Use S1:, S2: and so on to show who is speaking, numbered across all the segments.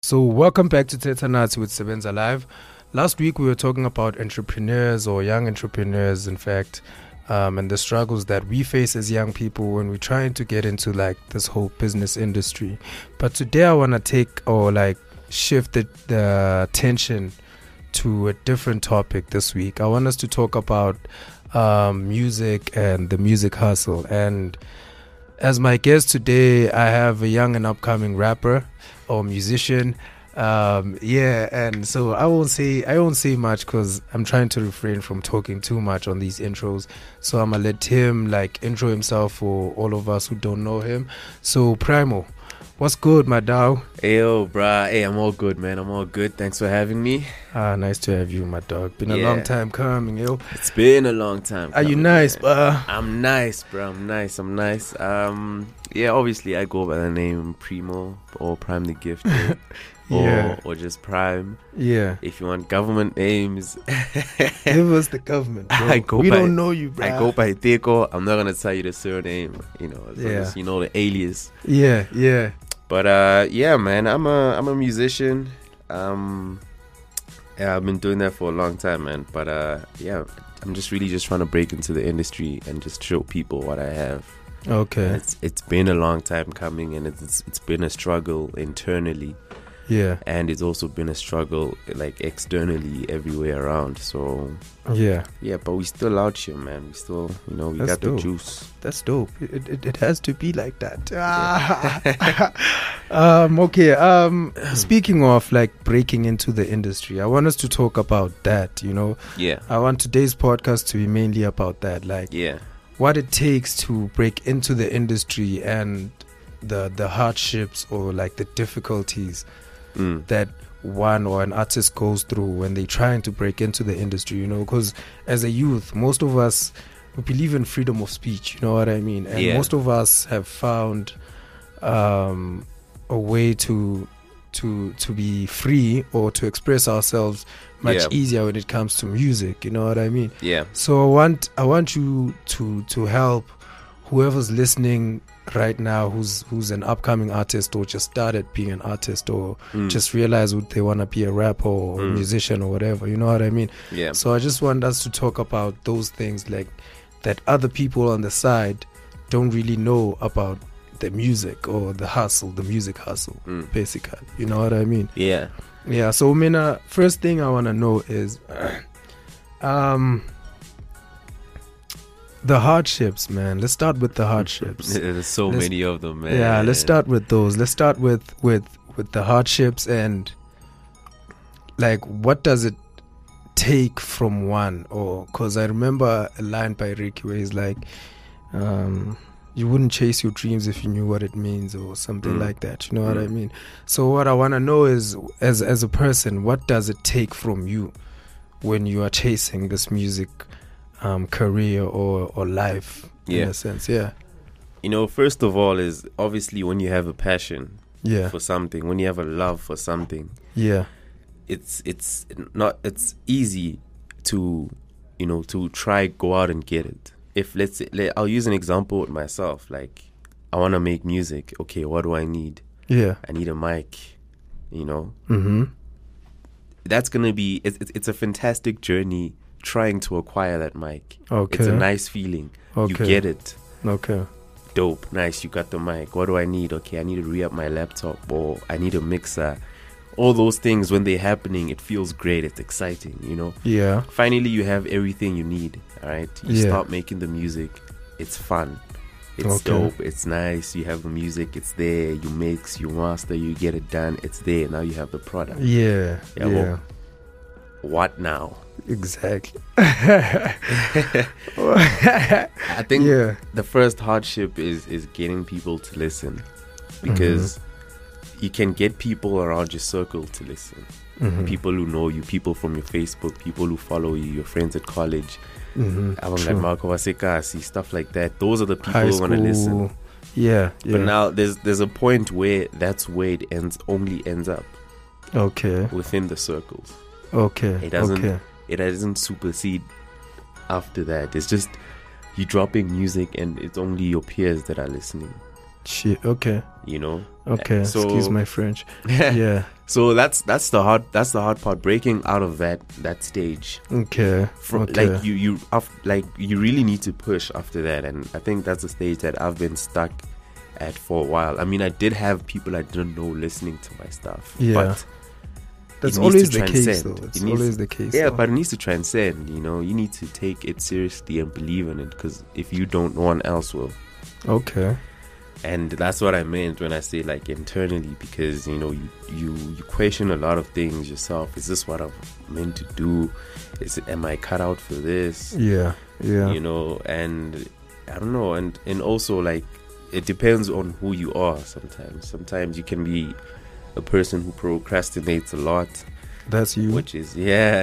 S1: So, welcome back to Tetanats with Sebenza Live. Last week we were talking about entrepreneurs or young entrepreneurs, in fact, and the struggles that we face as young people when we're trying to get into like this whole business industry. But today I want to shift the attention to a different topic this week. I want us to talk about music and the music hustle. And as my guest today, I have a young and upcoming rapper or musician. And so I won't say much because I'm trying to refrain from talking too much on these intros. So I'm gonna let him intro himself for all of us who don't know him. So Primo, what's good, my dog?
S2: Hey, yo, bruh. Hey, I'm all good, man. I'm all good. Thanks for having me.
S1: Nice to have you, my dog. Been a long time coming, yo.
S2: It's been a long time
S1: coming. Are you nice, bruh?
S2: I'm nice, bro. I'm nice. Obviously I go by the name Primo or Prime the Gifted. Or just Prime.
S1: Yeah.
S2: If you want government names,
S1: give us the government, bro. We don't know you, bro.
S2: I go by Teko. I'm not gonna tell you the surname, as you know the alias.
S1: Yeah.
S2: But man, I'm a musician. I've been doing that for a long time, man. But I'm just trying to break into the industry and just show people what I have.
S1: Okay.
S2: It's been a long time coming, and it's been a struggle internally.
S1: Yeah.
S2: And it's also been a struggle externally everywhere around. So
S1: yeah,
S2: but we still out here, man. We still, we got the juice.
S1: That's dope. It has to be like that. Okay. Speaking of breaking into the industry, I want us to talk about that.
S2: Yeah.
S1: I want today's podcast to be mainly about that. What it takes to break into the industry and the hardships or the difficulties that one or an artist goes through when they're trying to break into the industry, because as a youth, most of us, we believe in freedom of speech, you know what I mean? And most of us have found a way to be free or to express ourselves much easier when it comes to music, you know what I mean?
S2: Yeah.
S1: So I want you to help whoever's listening right now who's an upcoming artist or just started being an artist or just realized they want to be a rapper or a musician or whatever, you know what I mean?
S2: Yeah.
S1: So I just want us to talk about those things that other people on the side don't really know about the music or the music hustle, basically, you know what I mean?
S2: Yeah.
S1: So Mina, first thing I want to know is the hardships, man. Let's start with the hardships.
S2: There's so many of them, man.
S1: Yeah, let's start with those. Let's start with the hardships and what does it take from one? Or because I remember a line by Ricky where he's you wouldn't chase your dreams if you knew what it means or something like that. You know what I mean? So what I want to know is, as a person, what does it take from you when you are chasing this music career or life in a sense?
S2: First of all is obviously when you have a passion for something, when you have a love for something, it's easy to to try go out and get it. If let's say, I'll use an example with myself, I want to make music. Okay, what do I need? I need a mic, that's gonna be it's a fantastic journey trying to acquire that mic.
S1: Okay.
S2: It's a nice feeling.
S1: Okay.
S2: You get it.
S1: Okay.
S2: Dope. Nice. You got the mic. What do I need? Okay, I need to re-up my laptop or I need a mixer. All those things, when they're happening, it feels great. It's exciting,
S1: Yeah.
S2: Finally, you have everything you need. All right. You start making the music. It's fun. It's dope. It's nice. You have the music. It's there. You mix, you master, you get it done. It's there. Now you have the product.
S1: Yeah.
S2: Well, what now?
S1: Exactly.
S2: I think the first hardship is getting people to listen, because you can get people around your circle to listen. People who know you, people from your Facebook, people who follow you, your friends at college, like Marco Vasekasi, stuff like that. Those are the people who want to listen.
S1: Yeah.
S2: But now there's a point where that's where it only ends up.
S1: Okay.
S2: Within the circles.
S1: Okay.
S2: It doesn't supersede after that. It's just you dropping music and it's only your peers that are listening.
S1: Shit. Okay.
S2: You know.
S1: Okay. So, excuse my French. Yeah.
S2: So that's the hard part, breaking out of that stage.
S1: Okay.
S2: Like you really need to push after that, and I think that's the stage that I've been stuck at for a while. I mean, I did have people I didn't know listening to my stuff.
S1: Yeah.
S2: But
S1: that's always the case, though. It's always the case.
S2: Yeah,
S1: though.
S2: But it needs to transcend. You know, you need to take it seriously and believe in it, because if you don't, no one else will.
S1: Okay.
S2: And that's what I meant when I say like internally, because you know you question a lot of things yourself. Is this what I'm meant to do? Am I cut out for this?
S1: Yeah.
S2: You know, and I don't know, and also like it depends on who you are. Sometimes you can be a person who procrastinates a lot.
S1: That's you.
S2: Which is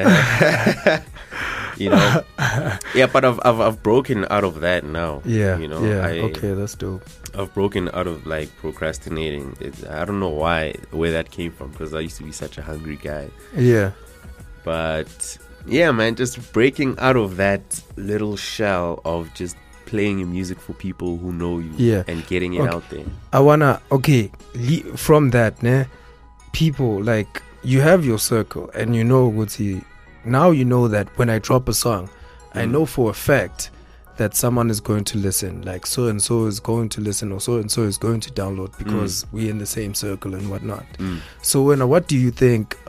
S2: you know, yeah. But I've broken out of that now.
S1: Yeah,
S2: you know.
S1: Yeah. Okay, that's dope.
S2: I've broken out of like procrastinating. I don't know where that came from, because I used to be such a hungry guy.
S1: Yeah.
S2: But yeah, man, just breaking out of that little shell of just playing your music for people who know you, and getting it out there.
S1: I wanna from that, people like. You have your circle, and you know now you know that when I drop a song, I know for a fact that someone is going to listen, like so and so is going to listen, or so and so is going to download, because we're in the same circle and whatnot. So what do you think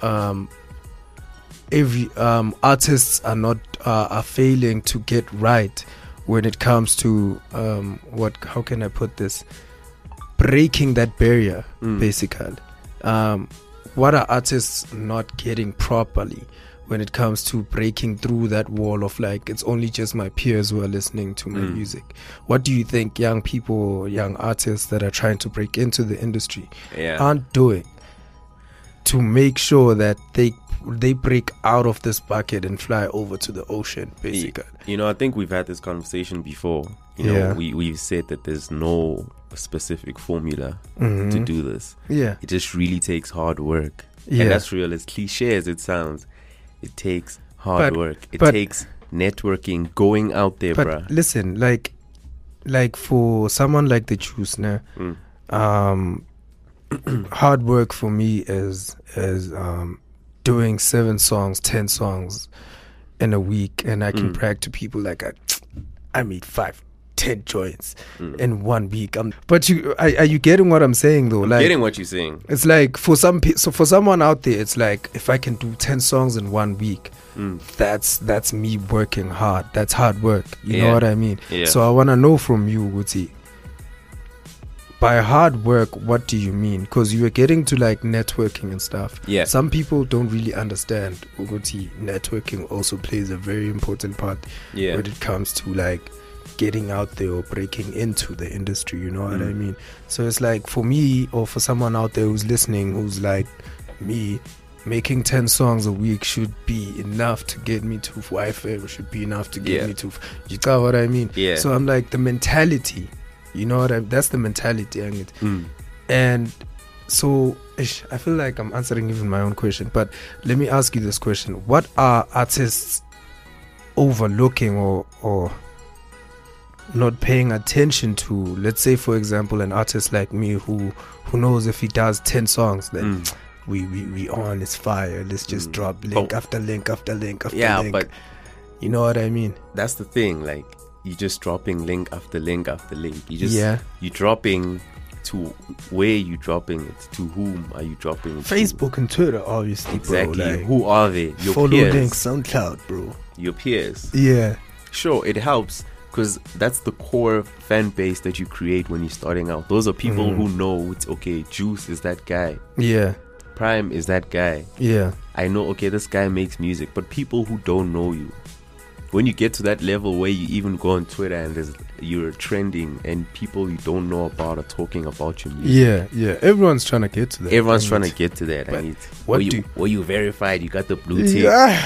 S1: if artists are not are failing to get right when it comes to how can I put this, breaking that barrier, basically? What are artists not getting properly when it comes to breaking through that wall of like, it's only just my peers who are listening to my music? What do you think young people, young artists that are trying to break into the industry aren't doing to make sure that they break out of this bucket and fly over to the ocean, basically?
S2: You know, I think we've had this conversation before. You know, we've said that there's no specific formula to do this.
S1: Yeah.
S2: It just really takes hard work. Yeah. And that's real. As cliche as it sounds, it takes hard work. It takes networking, going out there, bruh.
S1: Listen, like for someone like the Juice, hard work for me is doing 7 songs, 10 songs in a week, and I can brag to people like I made 5-10 joints in 1 week. But are you getting what I'm saying though?
S2: I'm getting what you're saying.
S1: It's like for someone out there, it's like if I can do 10 songs in 1 week, that's me working hard. That's hard work. You know what I mean?
S2: Yeah.
S1: So I want to know from you, Wuti, by hard work, what do you mean? Because you were getting to like networking and stuff.
S2: Yeah.
S1: Some people don't really understand, Wuti, networking also plays a very important part when it comes to like getting out there or breaking into the industry, you know what I mean? So it's like for me, or for someone out there who's listening, who's like me, making 10 songs a week should be enough to get me to Wi-Fi, should be enough to get me to, you got what I mean?
S2: Yeah.
S1: So I'm like, the mentality, you know what I mean? That's the mentality. And so I feel like I'm answering even my own question, but let me ask you this question. What are artists overlooking or not paying attention to? Let's say, for example, an artist like me who knows if he does 10 songs, then we on, it's fire. Let's just drop link after link after link after link.
S2: Yeah, but
S1: you know what I mean?
S2: That's the thing. Like, you're just dropping link after link after link. You're dropping to where you dropping it, to whom are you dropping it
S1: Facebook
S2: to?
S1: And Twitter, obviously.
S2: Exactly.
S1: Bro, like,
S2: who are they? Your
S1: follow
S2: peers.
S1: Link, SoundCloud, bro.
S2: Your peers.
S1: Yeah.
S2: Sure, it helps, because that's the core fan base that you create when you're starting out. Those are people who know it's okay. Juice is that guy.
S1: Yeah.
S2: Prime is that guy.
S1: Yeah.
S2: I know, okay, this guy makes music. But people who don't know you, when you get to that level where you even go on Twitter and you're trending and people you don't know about are talking about your music.
S1: Yeah. Everyone's trying to get to that.
S2: Everyone's trying to get to that. Were you verified? You got the blue tick.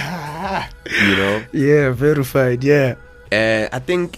S2: You know?
S1: Yeah, verified. Yeah.
S2: I think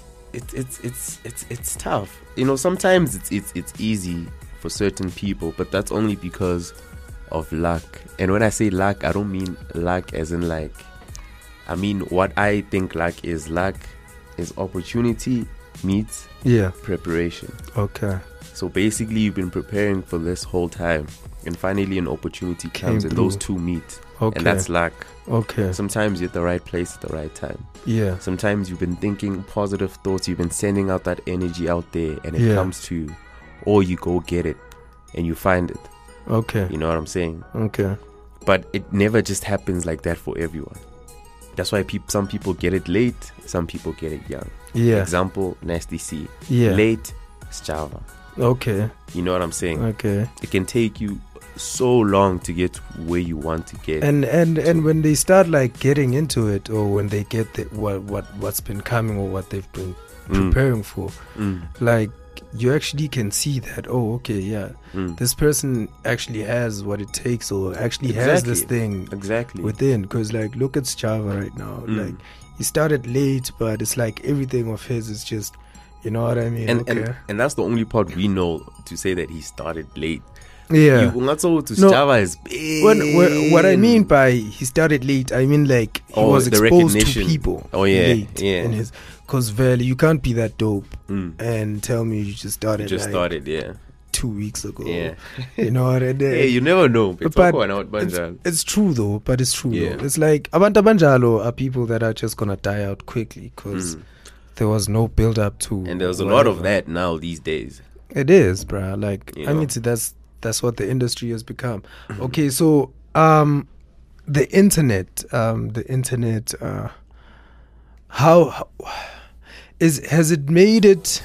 S2: it's tough. You know, sometimes it's easy for certain people, but that's only because of luck. And when I say luck, I don't mean luck as in like, I mean what I think luck is. Luck is opportunity meets preparation.
S1: Okay.
S2: So basically, you've been preparing for this whole time, and finally an opportunity comes and those two meet.
S1: Okay.
S2: And that's luck.
S1: Okay.
S2: Sometimes you're at the right place at the right time.
S1: Yeah.
S2: Sometimes you've been thinking positive thoughts, you've been sending out that energy out there, and it comes to you. Or you go get it and you find it.
S1: Okay.
S2: You know what I'm saying?
S1: Okay.
S2: But it never just happens like that for everyone. That's why some people get it late, some people get it young.
S1: Yeah.
S2: Example, Nasty C.
S1: Yeah.
S2: Late, it's Java.
S1: Okay.
S2: You know what I'm saying?
S1: Okay.
S2: It can take you so long to get where you want to get.
S1: And when they start like getting into it, or when they get what's been coming or what they've been preparing for, like you actually can see that, this person actually has what it takes, or actually has this thing within. Because like, look at Java right now. Like, he started late, but it's like everything of his is just, you know what I mean?
S2: And that's the only part we know to say that he started late.
S1: Yeah.
S2: Java is big.
S1: What I mean by he started late, I mean like he was exposed to people. Late in his, because Valley, you can't be that dope and tell me you just started. 2 weeks ago. Yeah. You know what I mean?
S2: Hey, you never know.
S1: It's true though. But it's true though. It's like Abantu Banjalo are people that are just gonna die out quickly because there was no build up to.
S2: And there's a lot of that now these days.
S1: It is, bruh. Like, I mean, that's what the industry has become. Okay, so the internet, has it made it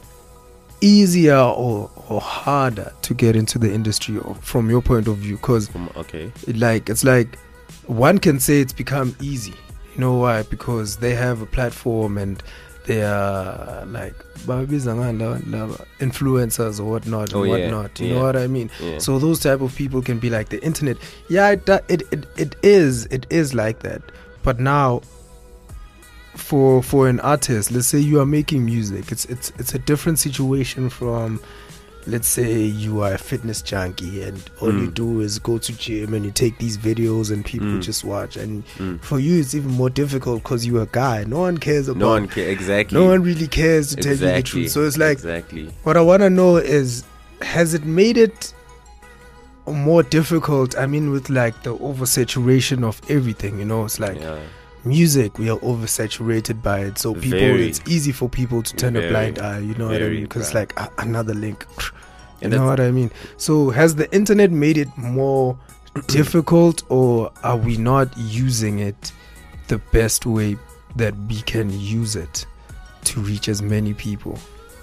S1: easier or harder to get into the industry, or from your point of view? Because it's like one can say it's become easy. You know why? Because they have a platform and they are like influencers or whatnot and whatnot. You know what I mean? Yeah. So those type of people can be like the internet. Yeah, it is like that. But now, for an artist, let's say you are making music, it's a different situation from, let's say you are a fitness junkie and all you do is go to gym and you take these videos and people just watch, and for you it's even more difficult because you're a guy. No one cares about.
S2: No one cares. Exactly.
S1: No one really cares to tell you the truth. So it's like, what I want to know is, has it made it more difficult? I mean, with like the oversaturation of everything, you know, it's like music, we are oversaturated by it, so it's easy for people to turn a blind eye, you know what I mean? Because it's like another link, you know what I mean? So has the internet made it more difficult, or are we not using it the best way that we can use it to reach as many people?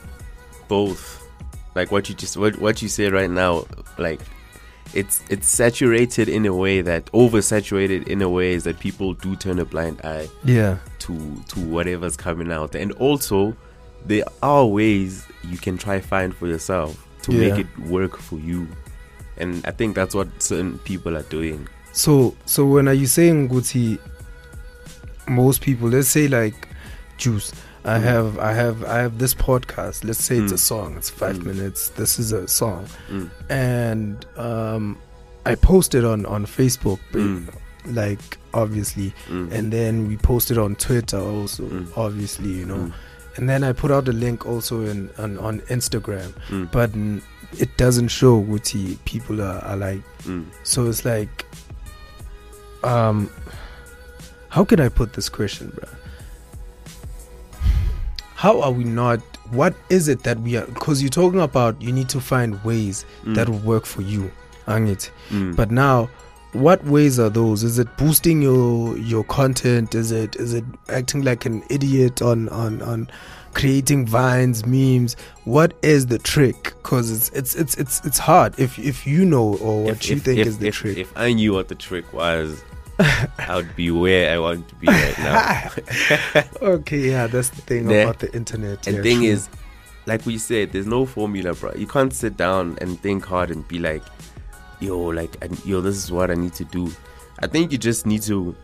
S2: Both. Like what you say right now, like it's saturated in a way that oversaturated in a way is that people do turn a blind eye to whatever's coming out. And also there are ways you can try find for yourself to make it work for you. And I think that's what certain people are doing.
S1: So when are you saying, Guti, most people, let's say like Juice, I have this podcast, let's say it's a song, it's 5 minutes, this is a song, and I posted on Facebook, like obviously, and then we posted on Twitter also, obviously, you know, and then I put out a link also on Instagram, but it doesn't show what people are like. So it's like, how can I put this question, bro? How are we not? What is it that we are? Because you're talking about you need to find ways that will work for you, Angit. But now, what ways are those? Is it boosting your content? Is it acting like an idiot on creating vines, memes? What is the trick? Because it's hard if you know, or what you think is the trick.
S2: If I knew what the trick was, I would be where I want to be right now.
S1: Okay, yeah, that's the thing about the internet.
S2: And thing is, like we said, there's no formula, bro. You can't sit down and think hard and be like, yo, this is what I need to do. I think you just need to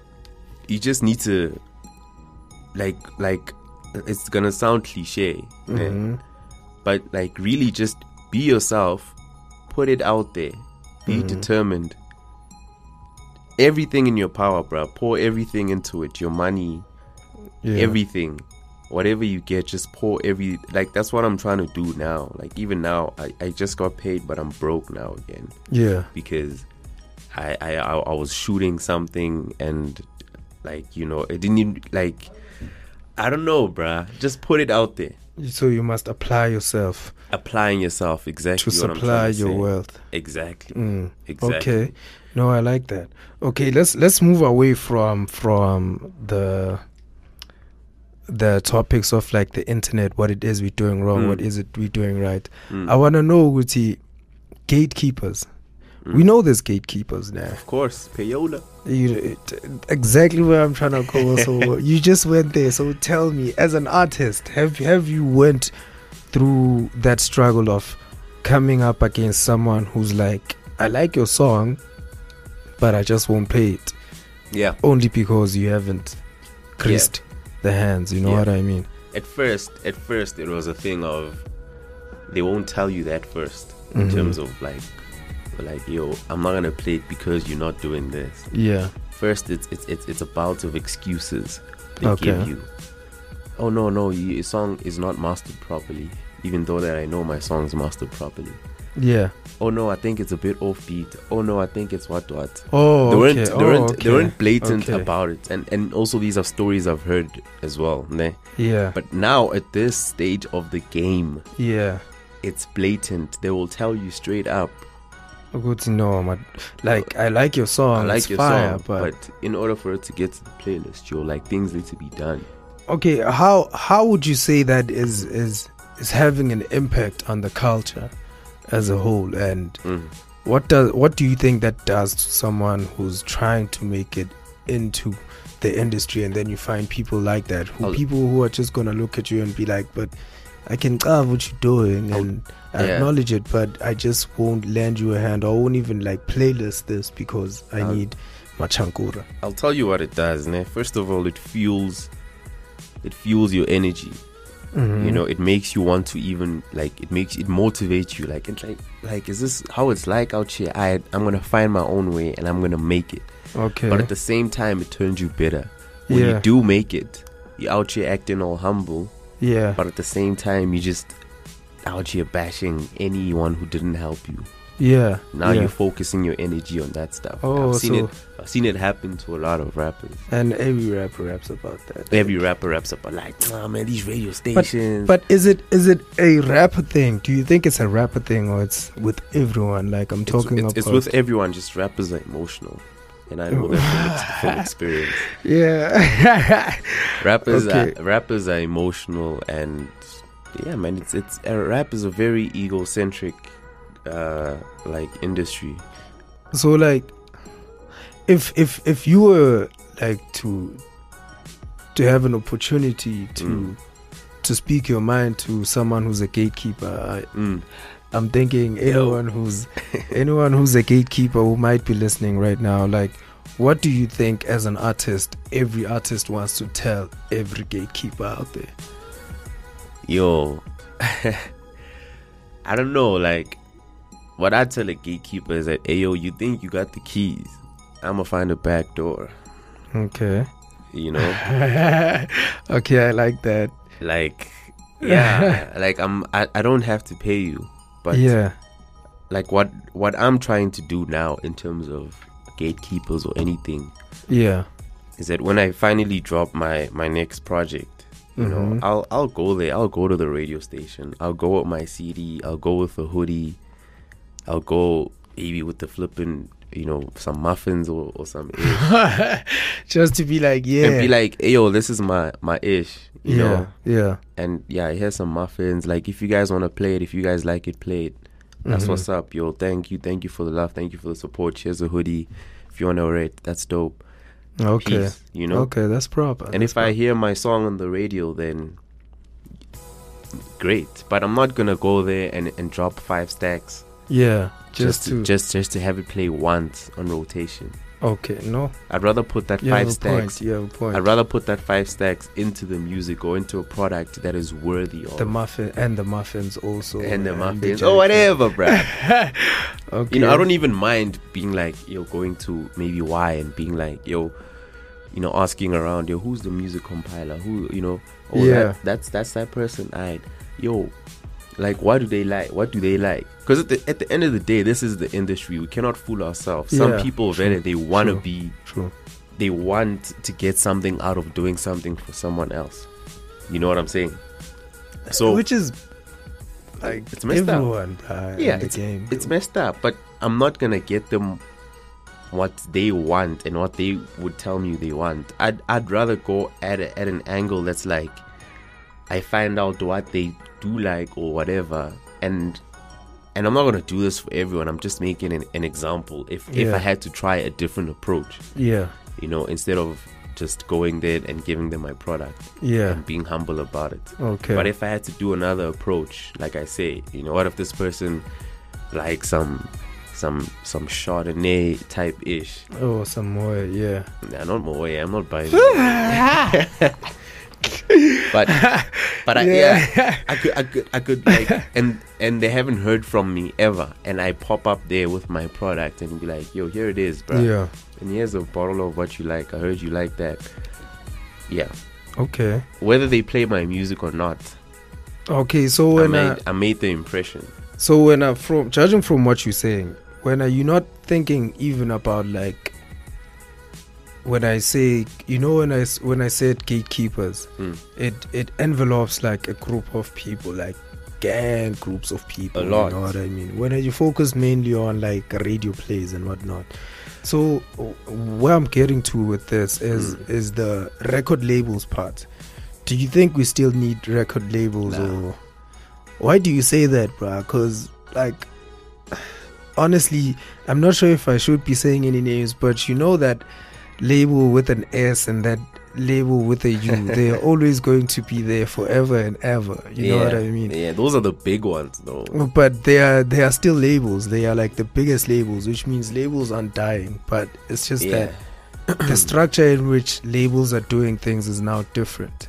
S2: like it's gonna sound cliche, but like really just be yourself, put it out there, be determined. Everything in your power, bro. Pour everything into it. Your money, everything. whatever you get, just pour that's what I'm trying to do now. Like even now, I just got paid, but I'm broke now again.
S1: Yeah.
S2: Because I was shooting something and like, you know, it didn't even like, I don't know, bruh. Just put it out there.
S1: So you must apply yourself.
S2: Applying yourself, exactly.
S1: To supply your wealth.
S2: Exactly. Exactly.
S1: Okay. No, I like that. Okay, let's move away from the topics of like the internet, what it is we're doing wrong, what is it we're doing right. I want to know, Guti, gatekeepers. We know there's gatekeepers now.
S2: Of course, payola.
S1: Exactly where I'm trying to go. So you just went there. So tell me, as an artist, have you went through that struggle of coming up against someone who's like, I like your song, but I just won't play it.
S2: Yeah.
S1: Only because you haven't greased the hands. You know what I mean?
S2: At first, it was a thing of they won't tell you that first in terms of like, yo, I'm not gonna play it because you're not doing this.
S1: Yeah.
S2: First, it's a bout of excuses they give you. Oh no, your song is not mastered properly, even though that I know my song's mastered properly.
S1: Yeah.
S2: Oh no, I think it's a bit offbeat. Oh no, I think it's what.
S1: Oh,
S2: they weren't blatant about it, and also these are stories I've heard as well. Ne?
S1: Yeah.
S2: But now at this stage of the game, it's blatant. They will tell you straight up.
S1: Good to know, like I like your song. I like your song,
S2: but in order for it to get to the playlist, like things need to be done.
S1: Okay, how would you say that is having an impact on the culture as a whole, and what do you think that does to someone who's trying to make it into the industry, and then you find people like that, people who are just gonna look at you and be like, but I can carve what you're doing and I acknowledge it, but I just won't lend you a hand, or I won't even like playlist this because I need my chankura.
S2: I'll tell you what it does, ne? First of all, it fuels your energy. You know, it makes you want to even like it motivates you. Like it's like is this how it's like out here? I'm gonna find my own way and I'm gonna make it.
S1: Okay.
S2: But at the same time, it turns you bitter. When you do make it, you're out here acting all humble.
S1: Yeah.
S2: But at the same time, you just out here bashing anyone who didn't help you.
S1: Yeah.
S2: Now you're focusing your energy on that stuff.
S1: Oh,
S2: I've seen it happen to a lot of rappers.
S1: And every rapper raps about that.
S2: Every rapper raps about like, oh man, these radio stations.
S1: But is it a rapper thing? Do you think it's a rapper thing, or it's with everyone? Like
S2: it's with everyone. Just rappers are emotional, and I know that from experience.
S1: Yeah.
S2: Rappers are emotional, and yeah, man, it's rap is a very egocentric like industry.
S1: So like if you were like to have an opportunity to speak your mind to someone who's a gatekeeper, I'm thinking anyone who's a gatekeeper who might be listening right now, like, what do you think as an artist every artist wants to tell every gatekeeper out there?
S2: Yo, I don't know, like, what I tell a gatekeeper is that, hey, yo, you think you got the keys? I'm gonna find a back door.
S1: Okay.
S2: You know?
S1: Okay, I like that.
S2: Like, yeah, like I don't have to pay you, but like what I'm trying to do now in terms of gatekeepers or anything, is that when I finally drop my next project, you know, I'll go there. I'll go to the radio station. I'll go with my CD. I'll go with a hoodie. I'll go maybe with the flipping, you know, some muffins or some ish.
S1: Just to be like,
S2: and be like, hey, yo, this is my ish, you know?
S1: Yeah.
S2: And here's some muffins. Like, if you guys want to play it, if you guys like it, play it. That's what's up, yo. Thank you for the love. Thank you for the support. Here's a hoodie. If you want to rate, that's dope.
S1: Okay.
S2: Peace, you know?
S1: Okay, that's proper.
S2: And if I hear my song on the radio, then great. But I'm not going to go there and drop 5 stacks.
S1: Yeah,
S2: just to have it play once on rotation.
S1: Okay, no.
S2: I'd rather put that 5 stacks.
S1: You have a point.
S2: I'd rather put that 5 stacks into the music or into a product that is worthy of
S1: the muffins also.
S2: And the muffins. Oh, whatever, bruh.
S1: Okay.
S2: You know, I don't even mind being like, yo, going to maybe Y and being like, yo, asking around, yo, who's the music compiler? Who, that's that person. Like, what do they like? What do they like? Because at the end of the day, this is the industry. We cannot fool ourselves. Some people, they want to be.
S1: True.
S2: They want to get something out of doing something for someone else. You know what I'm saying? So,
S1: which is like
S2: it's messed
S1: everyone,
S2: up. It's messed up. But I'm not gonna get them what they want and what they would tell me they want. I'd rather go at an angle that's like, I find out what they do like or whatever, and I'm not gonna do this for everyone. I'm just making an example. If I had to try a different approach, instead of just going there and giving them my product, and being humble about it.
S1: Okay.
S2: But if I had to do another approach, like I say, what if this person likes some Chardonnay type ish?
S1: Oh, some more, yeah.
S2: Nah, not more. I'm not buying it. but I could like, and they haven't heard from me ever, and I pop up there with my product and be like, yo, here it is, bro.
S1: Yeah.
S2: And here's a bottle of what you like. I heard you like that. Yeah.
S1: Okay.
S2: Whether they play my music or not.
S1: Okay, so when
S2: I made the impression.
S1: So when judging from what you're saying, when are you not thinking even about like, when I say, when I said gatekeepers, it envelopes like a group of people, like gang groups of people.
S2: A lot.
S1: You know what I mean? When you focus mainly on like radio plays and whatnot. So where I'm getting to with this is the record labels part. Do you think we still need record labels?
S2: Nah.
S1: Or why do you say that, bro? Because like, honestly, I'm not sure if I should be saying any names, but you know that label with an S and that label with a U, they're always going to be there forever and ever. You know what I mean?
S2: Yeah, those are the big ones though.
S1: But they are still labels. They are like the biggest labels, which means labels aren't dying. But it's just that the structure in which labels are doing things is now different.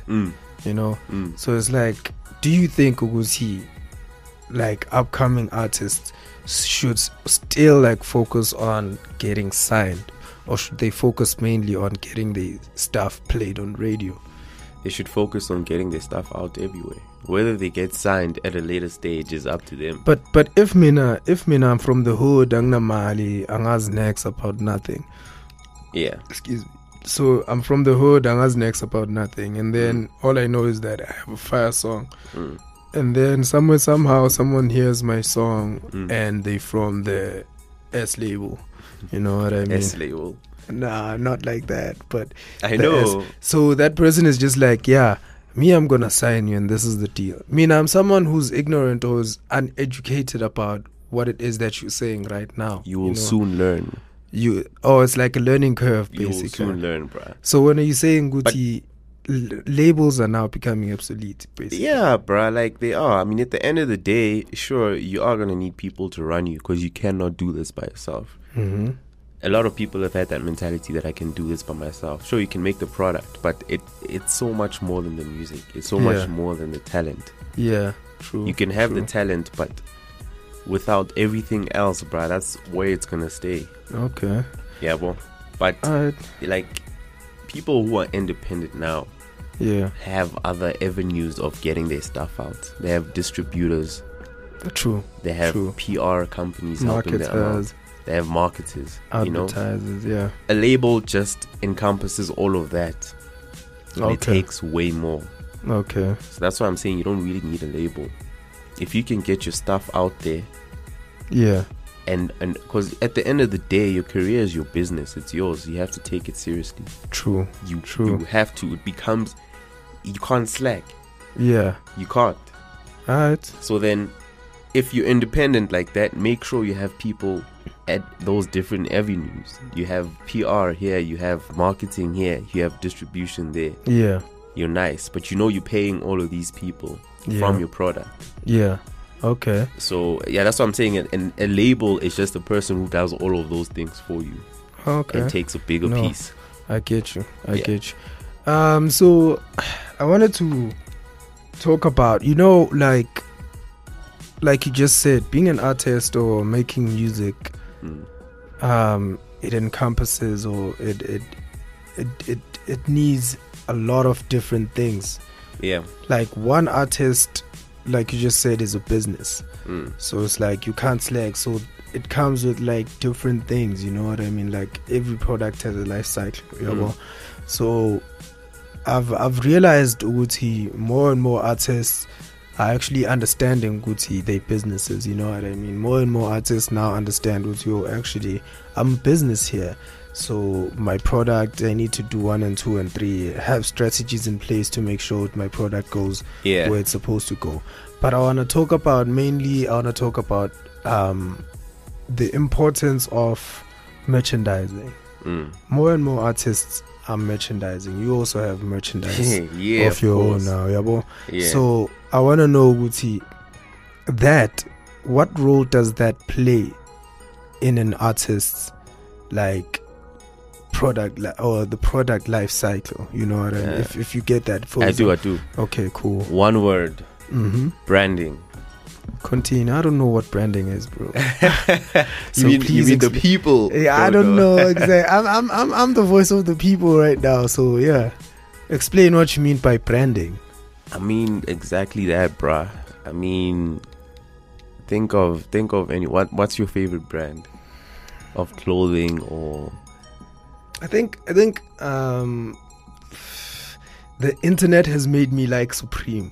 S1: So it's like, do you think Uguzi, like upcoming artists, should still like focus on getting signed? Or should they focus mainly on getting the stuff played on radio?
S2: They should focus on getting their stuff out everywhere. Whether they get signed at a later stage is up to them.
S1: But if mina I'm from the hood, angna mali, angaz next about nothing.
S2: Yeah.
S1: Excuse me. So I'm from the hood, angaz next about nothing, and then all I know is that I have a fire song. And then somehow someone hears my song and they from the S label. You know what I mean?
S2: S label.
S1: Nah, not like that. But
S2: I know.
S1: So that person is just like, yeah, me, I'm gonna sign you, and this is the deal. I mean, I'm someone who's ignorant or is uneducated about what it is that you're saying right now.
S2: You will soon learn.
S1: It's like a learning curve, basically.
S2: You will soon learn, bro.
S1: So when are you saying, Guti, labels are now becoming obsolete, basically?
S2: Yeah, bro, like they are. I mean, at the end of the day, sure, you are gonna need people to run you because you cannot do this by yourself. A lot of people have had that mentality that I can do this by myself. Sure, you can make the product, but it's so much more than the music. It's so much more than the talent.
S1: Yeah, true.
S2: You can have the talent, but without everything else, bro, that's where it's gonna stay.
S1: Okay.
S2: Yeah, well, but like people who are independent now, have other avenues of getting their stuff out. They have distributors.
S1: True.
S2: They have PR companies helping them out. They have marketers,
S1: advertisers,
S2: A label just encompasses all of that. And it takes way more.
S1: Okay.
S2: So that's why I'm saying you don't really need a label. If you can get your stuff out there.
S1: Yeah.
S2: And because at the end of the day, your career is your business. It's yours. You have to take it seriously.
S1: True.
S2: You have to. It becomes, you can't slack.
S1: Yeah.
S2: You can't.
S1: Alright.
S2: So then, if you're independent like that, make sure you have people at those different avenues. You have PR here, you have marketing here, you have distribution there.
S1: Yeah.
S2: You're nice, but you're paying all of these people from your product.
S1: Yeah. Okay.
S2: So, that's what I'm saying. And a label is just a person who does all of those things for you.
S1: Okay.
S2: And takes a bigger piece.
S1: I get you. I get you. So, I wanted to talk about, like you just said, being an artist or making music, it encompasses or it it needs a lot of different things.
S2: Yeah.
S1: Like one artist, like you just said, is a business. So it's like you can't slack. So it comes with like different things, you know what I mean? Like every product has a life cycle. So I've realized Uguti, more and more artists are actually understanding Uguti, their businesses, you know what I mean? More and more artists now understand Uguti, actually I'm a business here. So my product, I need to do 1 and 2 and 3, have strategies in place to make sure my product goes where it's supposed to go. But I want to talk about the importance of merchandising. More and more artists are merchandising. You also have merchandise of your own now. Yeah. So I want to know, Guti, what role does that play in an artist's like product or the product life cycle? You know what I mean? If you get that.
S2: I do.
S1: Okay, cool.
S2: One word. Branding.
S1: Continue. I don't know what branding is, bro.
S2: So you mean the people?
S1: Yeah, I don't know exactly. I'm the voice of the people right now. So yeah, explain what you mean by branding.
S2: I mean exactly that, bruh. I mean, think of any. What's your favorite brand of clothing or?
S1: I think the internet has made me like Supreme.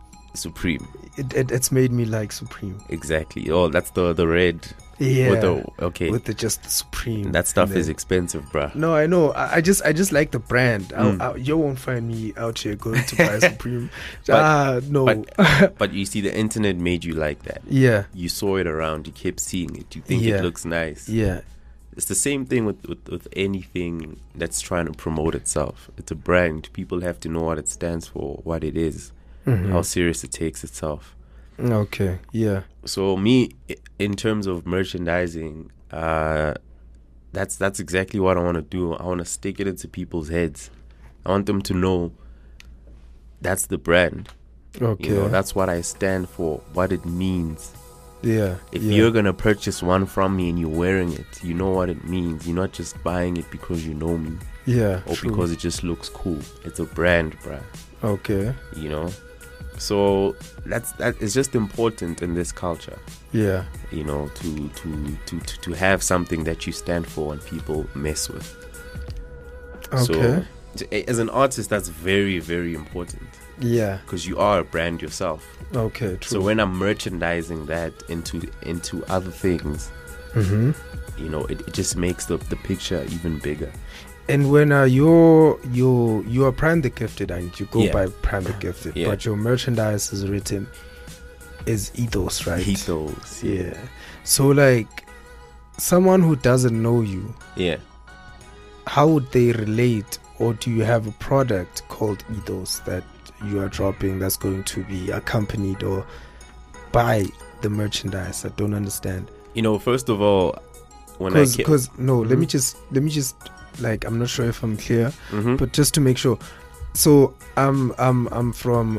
S1: It's made me like Supreme.
S2: Exactly. Oh, that's the red.
S1: Yeah.
S2: With
S1: the just the Supreme.
S2: That stuff is expensive, bruh.
S1: No, I know. I just like the brand. You won't find me out here going to buy Supreme. No.
S2: But you see, the internet made you like that.
S1: Yeah.
S2: You saw it around. You kept seeing it. You think it looks nice.
S1: Yeah.
S2: It's the same thing with anything that's trying to promote itself. It's a brand. People have to know what it stands for, what it is. How serious it takes itself.
S1: Okay, yeah.
S2: So me, in terms of merchandising, that's exactly what I want to do. I want to stick it into people's heads. I want them to know that's the brand.
S1: Okay.
S2: You know, that's what I stand for, what it means.
S1: Yeah.
S2: If you're going to purchase one from me and you're wearing it, you know what it means. You're not just buying it because you know me.
S1: Yeah.
S2: Or because it just looks cool. It's a brand, bruh.
S1: Okay.
S2: You know? So that is just important in this culture.
S1: Yeah.
S2: You know, to have something that you stand for and people mess with.
S1: Okay.
S2: So as an artist, that's very, very important.
S1: Yeah.
S2: Because you are a brand yourself.
S1: Okay, true.
S2: So when I'm merchandising that into other things, you know, it just makes the picture even bigger.
S1: And when you are Prime the Gifted and you go by Prime the Gifted, but your merchandise is written is Ethos, right?
S2: Ethos,
S1: yeah. So like someone who doesn't know you, how would they relate? Or do you have a product called Ethos that you are dropping that's going to be accompanied or by the merchandise? I don't understand.
S2: You know, first of all, let me just like, I'm not sure if I'm clear, but just to make sure. So I'm from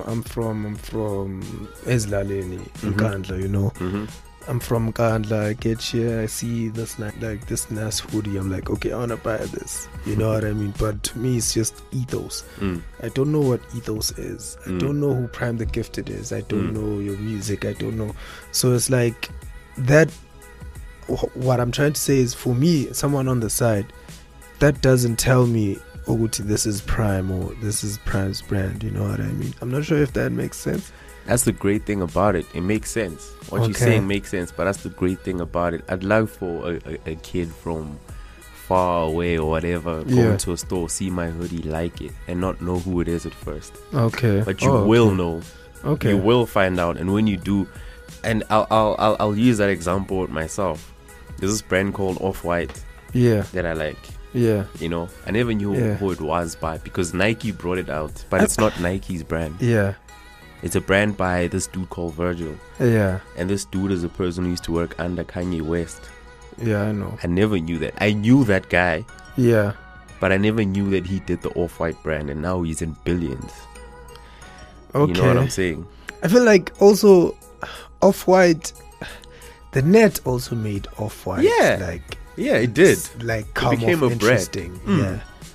S2: Ezlaleni, Nkandla, you know. I'm from Nkandla. I get here, I see this like this nice hoodie. I'm like, okay, I wanna buy this. You know what I mean? But to me, it's just Ethos. I don't know what Ethos is. I don't know who Prime the Gifted is. I don't know your music. I don't know. So it's like that. What I'm trying to say is, for me, someone on the side, that doesn't tell me, oh, this is Prime or this is Prime's brand. You know what I mean? I'm not sure if that makes sense. That's the great thing about it. It makes sense. What you're saying makes sense, but that's the great thing about it. I'd love for a kid from far away or whatever go into a store, see my hoodie, like it, and not know who it is at first.
S1: Okay.
S2: But you will know. Okay. You will find out, and when you do, and I'll use that example with myself. There's this brand called Off-White.
S1: Yeah.
S2: That I like.
S1: Yeah.
S2: You know, I never knew who it was by, because Nike brought it out, but it's not Nike's brand.
S1: Yeah.
S2: It's a brand by this dude called Virgil.
S1: Yeah.
S2: And this dude is a person who used to work under Kanye West.
S1: Yeah, I know.
S2: I never knew that. I knew that guy.
S1: Yeah.
S2: But I never knew that he did the Off-White brand, and now he's in billions.
S1: Okay.
S2: You know what I'm saying?
S1: I feel like also Off-White, the net also made Off-White.
S2: Yeah. It did.
S1: Like,
S2: it became a
S1: interesting.
S2: brand.
S1: Yeah.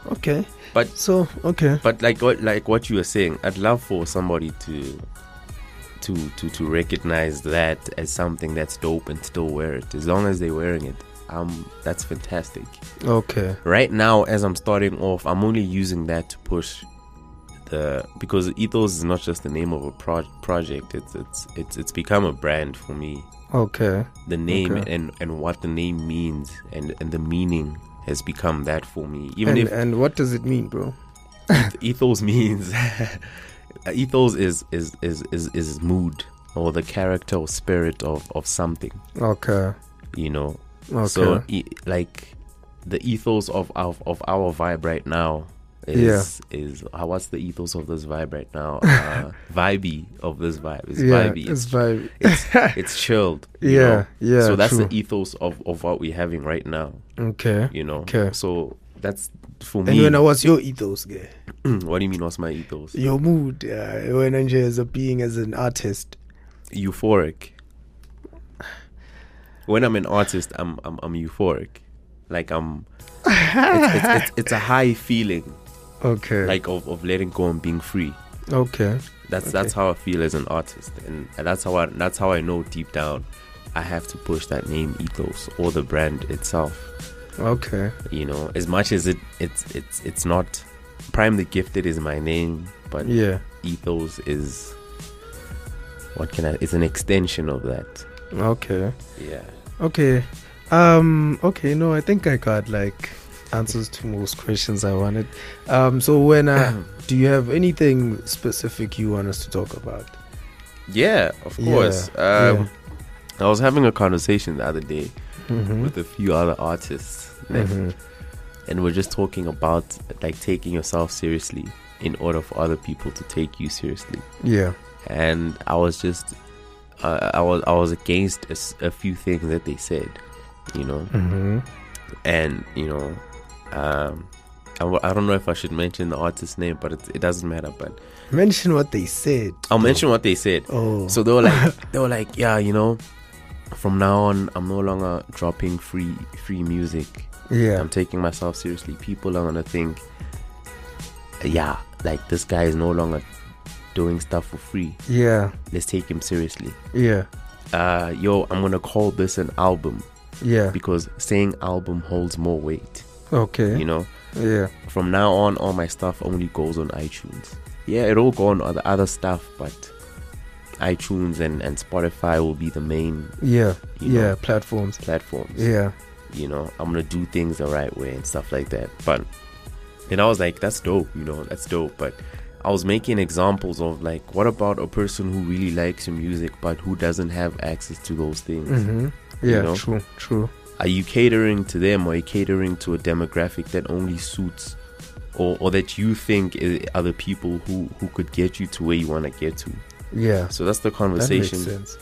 S1: Okay.
S2: But
S1: okay.
S2: But like what you were saying, I'd love for somebody to recognize that as something that's dope and still wear it. As long as they're wearing it, that's fantastic.
S1: Okay.
S2: Right now, as I'm starting off, I'm only using that to push because Ethos is not just the name of a project. It's become a brand for me.
S1: Okay.
S2: The name and what the name means and the meaning has become that for me.
S1: And what does it mean, bro?
S2: Ethos means ethos is mood or the character or spirit of something.
S1: Okay.
S2: Okay. So like the ethos of our vibe right now is what's the ethos of this vibe right now? Vibey of this vibe. It's vibey.
S1: It's vibey.
S2: It's chilled.
S1: Yeah.
S2: So that's
S1: true.
S2: the ethos of what we're having right now.
S1: Okay.
S2: Okay. So that's for me.
S1: And what's your ethos, guy?
S2: What do you mean? What's my ethos?
S1: Your mood. When as a being, as an artist.
S2: Euphoric. When I'm an artist, I'm euphoric. Like it's a high feeling.
S1: Okay.
S2: Like of letting go and being free.
S1: Okay.
S2: That's how I feel as an artist, and that's how I know deep down I have to push that name Ethos or the brand itself.
S1: Okay.
S2: As much as it's not Prime the Gifted is my name, but Ethos is it's an extension of that.
S1: Okay.
S2: Yeah.
S1: Okay. Okay, no, I think I got like answers to most questions I wanted. So when do you have anything specific you want us to talk about?
S2: Yeah, of course. I was having a conversation the other day with a few other artists, and we're just talking about like taking yourself seriously in order for other people to take you seriously. Yeah. And I was just I was against a few things that they said, and I don't know if I should mention the artist's name, but it doesn't matter. But
S1: mention what they said.
S2: I'll mention what they said.
S1: Oh,
S2: so they were like, yeah, from now on, I'm no longer dropping free music.
S1: Yeah,
S2: I'm taking myself seriously. People are gonna think, yeah, like this guy is no longer doing stuff for free.
S1: Yeah,
S2: let's take him seriously.
S1: Yeah.
S2: I'm gonna call this an album.
S1: Yeah,
S2: because saying album holds more weight.
S1: Okay.
S2: Yeah. From now on, all my stuff only goes on iTunes. Yeah, it'll go on other stuff, but iTunes and Spotify will be the main. Platforms.
S1: Yeah.
S2: I'm gonna do things the right way and stuff like that. And I was like, that's dope. That's dope. But I was making examples of like, what about a person who really likes your music but who doesn't have access to those things?
S1: Mm-hmm. Yeah, true.
S2: Are you catering to them, or are you catering to a demographic that only suits or that you think are the people who could get you to where you want to get to?
S1: Yeah.
S2: So that's the conversation.
S1: That makes sense.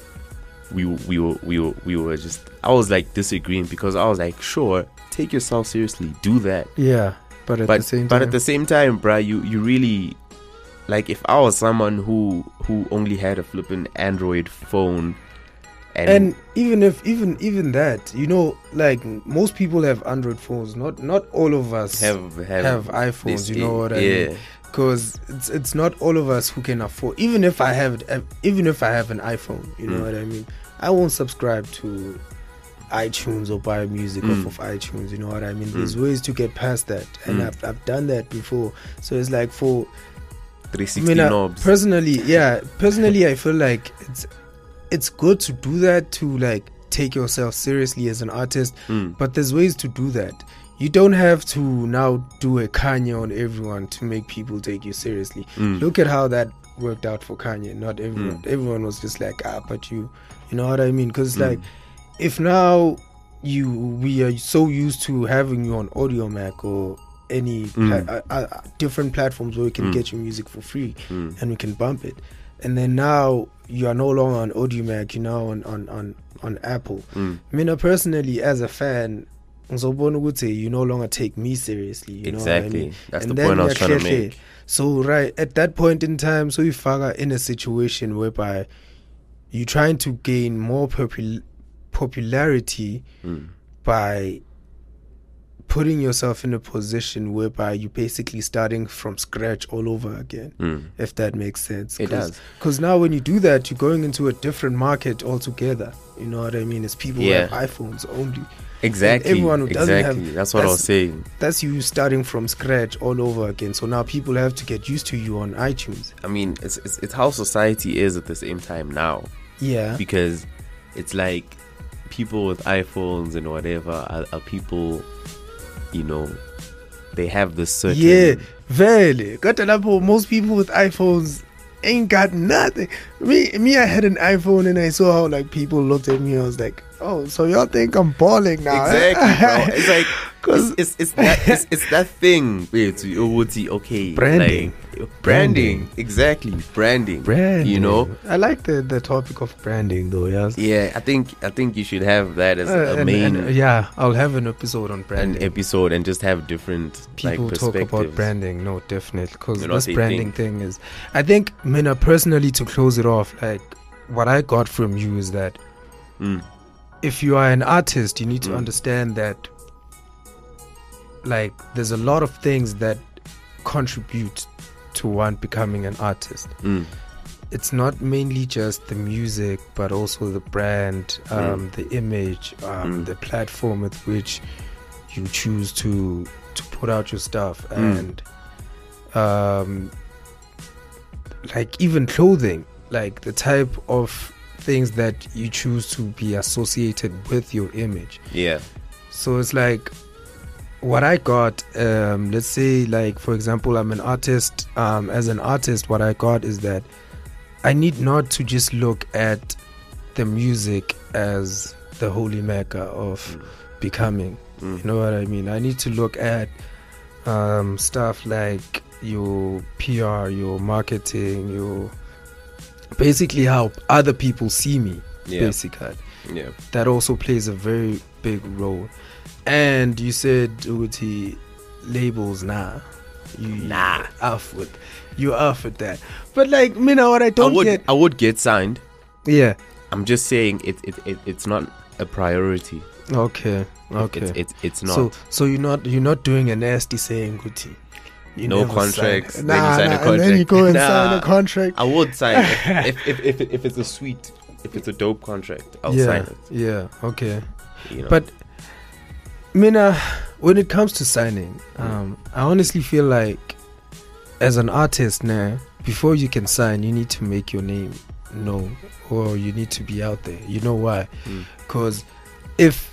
S2: We were just, I was like disagreeing, because I was like, sure, take yourself seriously, do that.
S1: Yeah. But at the same time,
S2: bruh, you really, like, if I was someone who only had a flipping Android phone,
S1: and even that, like, most people have Android phones. Not all of us have iPhones. You know what I mean? Because it's not all of us who can afford. Even if I have an iPhone, you know what I mean? I won't subscribe to iTunes or buy music off of iTunes. You know what I mean? There's ways to get past that, and I've done that before. So it's like for
S2: 360 knobs.
S1: Personally, I feel like it's good to do that, to like take yourself seriously as an artist, but there's ways to do that. You don't have to now do a Kanye on everyone to make people take you seriously. Look at how that worked out for Kanye. Not everyone. Everyone was just like, but you know what I mean? Because like, if now we are so used to having you on Audiomack or any different platforms where we can get your music for free and we can bump it, and then now you are no longer on Audiomack, you're now on Apple. I mean, personally, as a fan, you no longer take me seriously. You know what I mean?
S2: That's the point I was trying to make.
S1: So right at that point in time, so you figure in a situation whereby you're trying to gain more popularity by putting yourself in a position whereby you're basically starting from scratch all over again, if that makes sense.
S2: It does.
S1: Because now when you do that, you're going into a different market altogether. You know what I mean? It's people who have iPhones only.
S2: Exactly.
S1: And everyone who doesn't have...
S2: That's what I was saying.
S1: That's you starting from scratch all over again. So now people have to get used to you on iTunes.
S2: I mean, it's how society is at the same time now.
S1: Yeah.
S2: Because it's like people with iPhones and whatever are people, you know, they have this certain...
S1: Yeah, very. Most people with iPhones ain't got nothing. Me, I had an iPhone and I saw how like people looked at me. I was like, oh, so y'all think I'm balling now?
S2: Exactly, bro. It's like it's that thing. Okay,
S1: branding.
S2: Like, branding. Exactly, branding. You know,
S1: I like the topic of branding though. Yes.
S2: Yeah, I think you should have that as a main.
S1: Yeah, I'll have an episode on branding.
S2: And just have different
S1: people talk about branding. No, definitely, because this branding thing is. I think, Mina, personally, to close it off, like what I got from you is that if you are an artist, you need to understand that. Like, there's a lot of things that contribute to one becoming an artist. It's not mainly just the music, but also the brand, the image, the platform with which you choose to put out your stuff, and like even clothing, like the type of things that you choose to be associated with your image.
S2: Yeah.
S1: So it's like, what I got, let's say, like, for example, I'm an artist. As an artist, what I got is that I need not to just look at the music as the holy mecca of becoming. You know what I mean? I need to look at stuff like your PR, your marketing, your basically how other people see me. Basically, that also plays a very big role. And you said Uti labels, you're off with that. But like, you know what, I
S2: would get signed.
S1: Yeah.
S2: I'm just saying it's not a priority.
S1: Okay.
S2: It's not.
S1: So you're not doing a nasty saying Uti.
S2: No contracts.
S1: Then you sign a contract. And then you go and sign a contract.
S2: I would sign it. if it's a sweet, if it's a dope contract, I'll sign it.
S1: Yeah. Okay.
S2: You know.
S1: But Mina, when it comes to signing, I honestly feel like as an artist now, before you can sign, you need to make your name known, or you need to be out there. You know why? Because if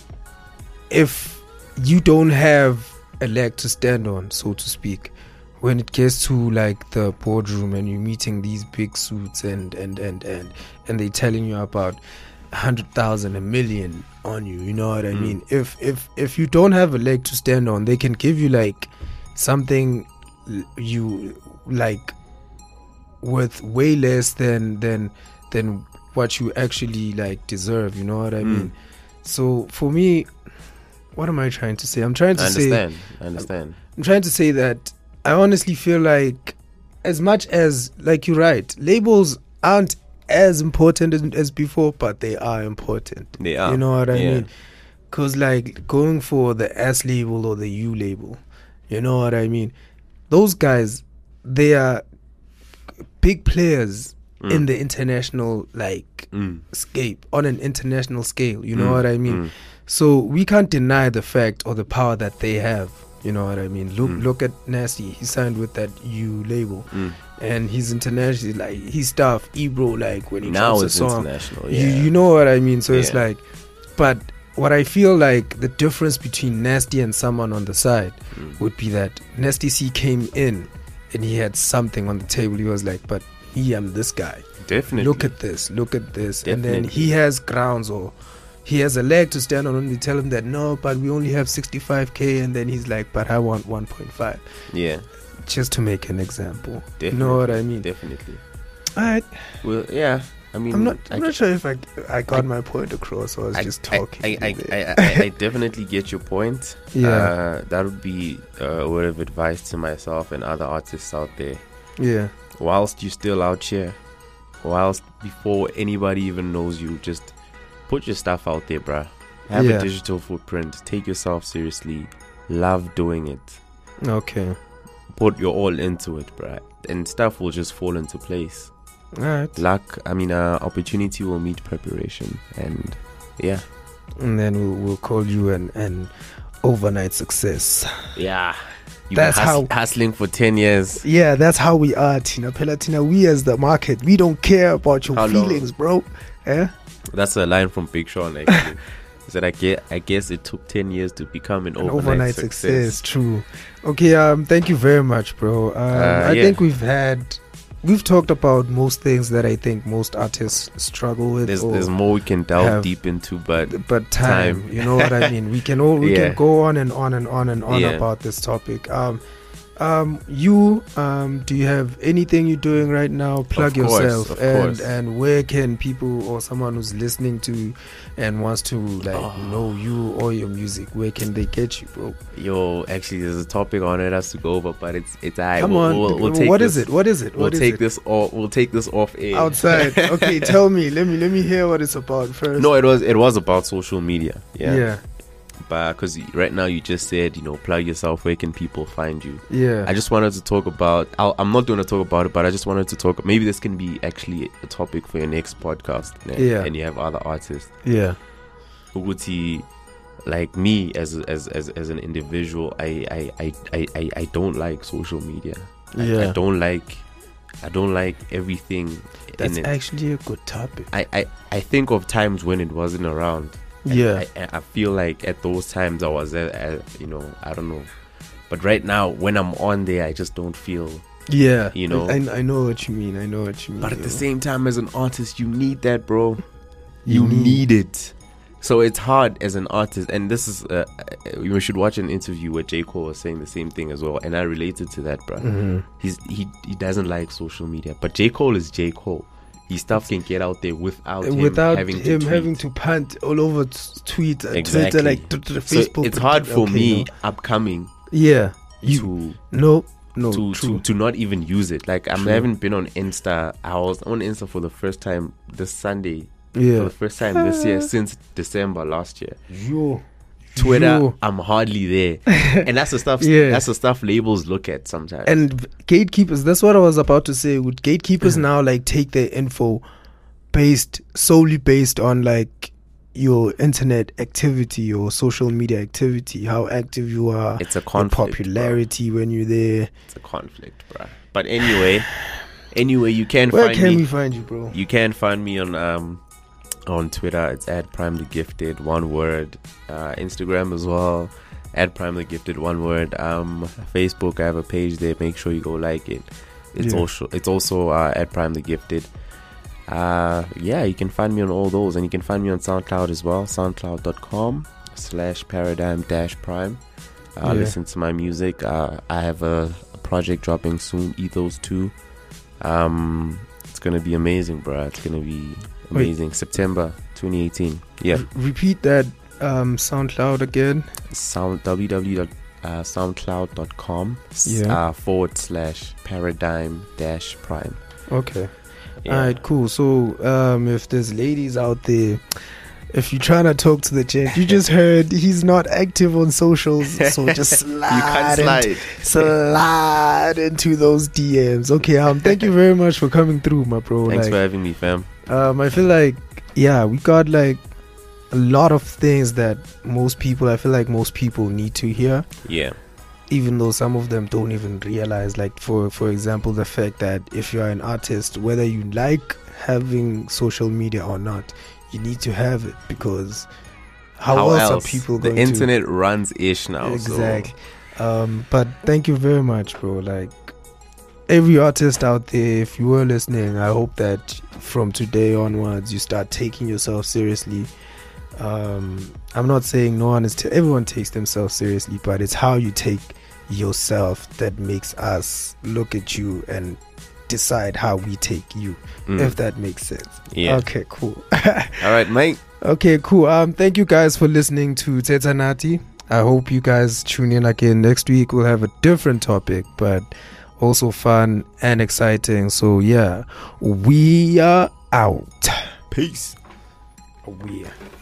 S1: you don't have a leg to stand on, so to speak, when it gets to like the boardroom and you're meeting these big suits and they're telling you about 100,000, 1 million on you, you know what I mean? If you don't have a leg to stand on, they can give you like something you like worth way less than what you actually like deserve, you know what I mean? So for me, what am I trying to say? I understand. I'm trying to say that I honestly feel like, as much as, like, you're right, labels aren't as important as before, but they are important.
S2: They are.
S1: You know what I mean? Because, like, going for the S label or the U label, you know what I mean? Those guys, they are big players in the international, like, scape, on an international scale, you know what I mean? So we can't deny the fact or the power that they have. You know what I mean? Look at Nasty. He signed with that U label, and he's international. Like, his stuff, Ebro, like when he drops a song,
S2: international.
S1: You know what I mean? So it's like, but what I feel like the difference between Nasty and someone on the side would be that Nasty C came in and he had something on the table. He was like, but I'm this guy.
S2: Definitely.
S1: Look at this.
S2: Definitely.
S1: And then he has grounds, or he has a leg to stand on, and we tell him that no, but we only have 65K, and then he's like, but I want 1.5.
S2: Yeah.
S1: Just to make an example.
S2: Definitely.
S1: You know what I mean?
S2: Definitely.
S1: Alright.
S2: Well, yeah. I mean,
S1: I'm not sure if I got my point across, or I was just talking.
S2: I definitely get your point.
S1: Yeah.
S2: That would be a word of advice to myself and other artists out there.
S1: Yeah.
S2: Whilst you're still out here, whilst before anybody even knows you, just put your stuff out there, bruh. Have a digital footprint. Take yourself seriously. Love doing it.
S1: Okay.
S2: Put your all into it, bruh. And stuff will just fall into place.
S1: Alright.
S2: Luck, opportunity will meet preparation. And yeah.
S1: And then we'll call you an overnight success.
S2: Yeah. That's how hustling for 10 years.
S1: Yeah, that's how we are, Tina. Pelatina, we as the market, we don't care about your feelings, bro. Yeah.
S2: That's a line from Big Sean, actually. He said, I guess it took 10 years to become an overnight success.
S1: True. Okay, thank you very much, bro. I think we've talked about most things that I think most artists struggle with.
S2: There's more we can delve deep into, but
S1: time. You know what I mean? We can go on and on and on and on about this topic. Do you have anything you're doing right now? Plug yourself, and where can people or someone who's listening to and wants to know you or your music, where can they get you, bro?
S2: Yo, actually, there's a topic on it has to go over, but it's
S1: come on. We'll take what is it?
S2: We'll take this off air.
S1: Outside. Okay, tell me. Let me hear what it's about first.
S2: No, it was about social media. Yeah. But because right now you just said, plug yourself, where can people find you?
S1: Yeah.
S2: I just wanted to talk about, I'm not going to talk about it, but I just wanted to talk, maybe this can be actually a topic for your next podcast. And you have other artists.
S1: Yeah.
S2: Uguti, like me as an individual, I don't like social media. I don't like everything.
S1: That's actually a good topic.
S2: I think of times when it wasn't around.
S1: Yeah,
S2: I feel like at those times I was, I don't know. But right now, when I'm on there, I just don't feel.
S1: Yeah, I know what you mean.
S2: But at the same time, as an artist, you need that, bro. You need it. So it's hard as an artist, and this is you should watch an interview where J. Cole was saying the same thing as well, and I related to that, bro.
S1: Mm-hmm.
S2: He doesn't like social media, but J. Cole is J. Cole. His stuff can get out there without him
S1: having to punt all over Twitter, like Facebook.
S2: So it's hard for me upcoming.
S1: Yeah,
S2: to not even use it. Like I haven't been on Insta. I was on Insta for the first time this Sunday.
S1: Yeah,
S2: for the first time this year since December last year. Twitter, I'm hardly there, and that's the stuff. That's the stuff labels look at sometimes.
S1: And gatekeepers. That's what I was about to say. Would gatekeepers now take their info solely based on your internet activity or social media activity, how active you are?
S2: It's a conflict.
S1: Popularity, bro. When you're there.
S2: It's a conflict, bro. But anyway, you can
S1: Where
S2: find
S1: can
S2: me.
S1: We find you, bro?
S2: You can find me on Twitter, it's @PrimeTheGifted, one word. Instagram as well, @PrimeTheGifted, one word. Facebook, I have a page there. Make sure you go like it. It's also @PrimeTheGifted. You can find me on all those, and you can find me on SoundCloud as well. SoundCloud.com/paradigm-prime. Listen to my music. I have a project dropping soon, Ethos 2. It's gonna be amazing, bro. It's gonna be amazing. September 2018. Yeah.
S1: Repeat that SoundCloud again.
S2: www.soundcloud.com /paradigm-prime.
S1: Okay. Yeah. Alright, cool. So if there's ladies out there, if you're trying to talk to the gent, you just heard he's not active on socials, so just slide into those DMs. Okay, thank you very much for coming through, my bro.
S2: Thanks for having me, fam.
S1: I feel like we got a lot of things that most people need to hear.
S2: Yeah.
S1: Even though some of them don't even realize, for example, the fact that if you're an artist, whether you like having social media or not, you need to have it, because how else are people going to...
S2: The internet runs ish now.
S1: Exactly. So. But thank you very much, bro. Every artist out there, if you were listening, I hope that from today onwards you start taking yourself seriously. I'm not saying everyone takes themselves seriously, but it's how you take yourself that makes us look at you and decide how we take you, if that makes sense.
S2: Yeah.
S1: Okay, cool.
S2: All right, mate.
S1: Okay, cool. Thank you guys for listening to Teta Nati. I hope you guys tune in again next week. We'll have a different topic, but also fun and exciting. So yeah, we are out.
S2: Peace.
S1: We are.